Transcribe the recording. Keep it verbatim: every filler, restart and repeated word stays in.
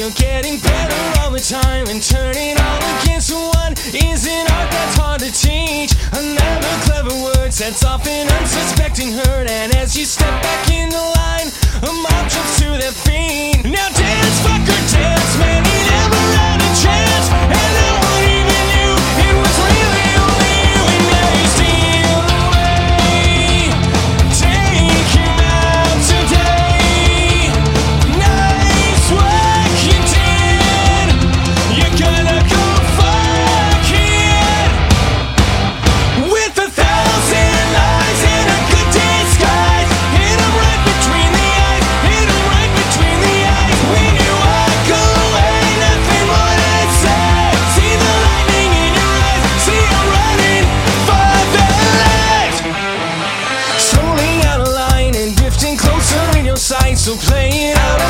you're getting better all the time, and turning all against one is an art that's hard to teach. Another clever word sets off an unsuspecting hurt, and as you step back in the line, a mob jumps to their feet. Now dance, fucker, dance, man, he never had a chance, and no one even knew it was really only you. And now you steal away, take him out today. Nice work you did, you're gonna go fuck it, with a thousand lies and a good disguise. Hit him right between the eyes, hit him right between the eyes. When you walk away, nothing more to say. See the lightning in your eyes, see you running for the light. Strolling out of line and drifting closer in your sight, so play it out